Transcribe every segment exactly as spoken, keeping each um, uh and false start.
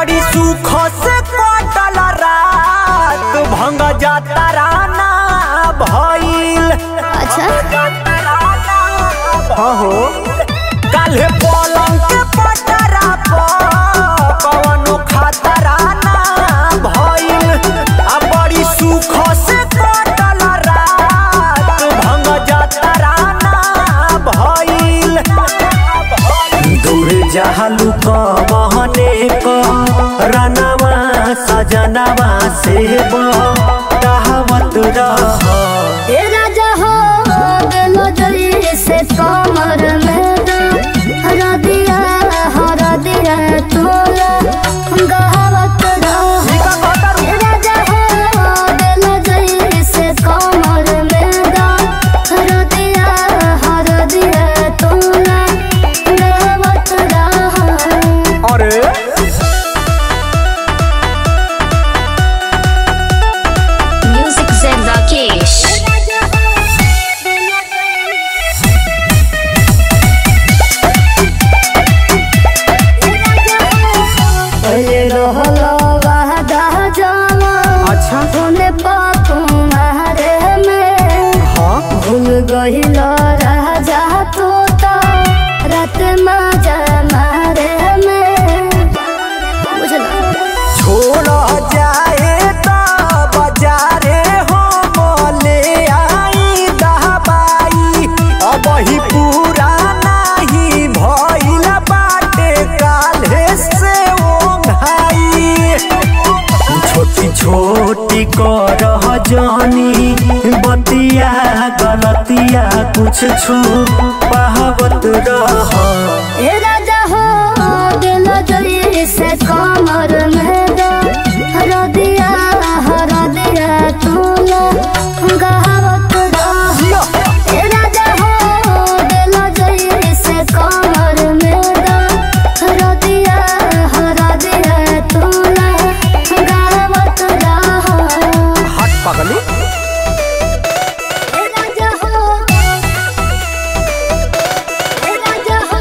बड़ी सुख से कटल रात भंग जाता राना भइल। अच्छा हाँ हो काल्हे पलंग के पटरा पर कवनो खतरा ना भइल। आ बड़ी सुख से कटल रात भंग जाता राना भइल। दूर जहलू कहने क रनवा सजनवा से बहावत रह। ए राजा हो गेलो जरी से कमर में हरा दिया हरा दिया तोला गहावत रह। ए राजा हो गेलो जरी से कमर में हरा दिया हरा दिया तोला गहावत रह। अरे Music Zen Rakesh. पहले रहलो वादा जावा अच्छा सुने पापू मारे में हाँ भूल गहिलो राजा तोता रात मजा मारे में बुझला। छोड़ जाए तो बाजारे हम ले आई दहबाई। अब ही पूरा नहीं भइल बाटे काल्हे से ओंघाई। छोटी छोटी करह जानी बतिया गलतिया कुछ छू पावत रह। ए राजा हो गेलो जरी से कमर में हरा दिया हरा दिया तोला गहावत रह। ए राजा हो गेलो जरी से कमर में हरा दिया हरा दिया तोला गहावत रह। हट पगली ए राजा हो ए राजा हो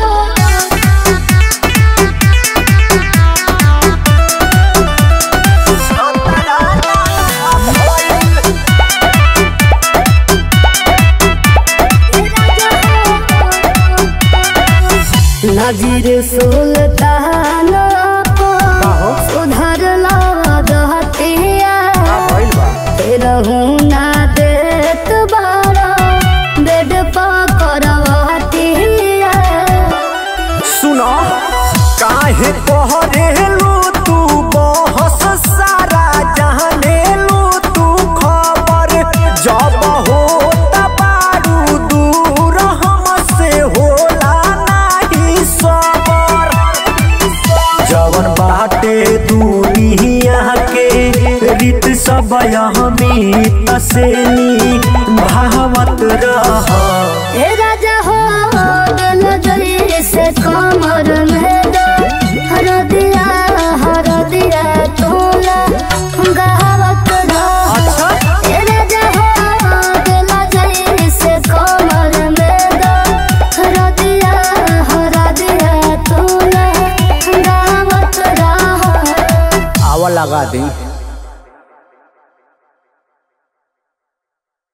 नजीर सुल्तान को सुधर लहतिया रहू ना देत बारा बेड पकड़वतिया। सुनो काहे पहरेलू तू बहस सारा जहानेलू तू खबर। जब होता बारू दूर हमसे होला नहीं सबर। जवन बाटे दुनिया के रीत सब हमीत से भावत रह। ए राजा हो गेलो जरी से कमर में हरा दिया हरा दिया तोला गहावत रह। अच्छा ए राजा हो गेलो जरी से कमर में हरा दिया हरा दिया तोला गहावत रह। आवा लगा दी।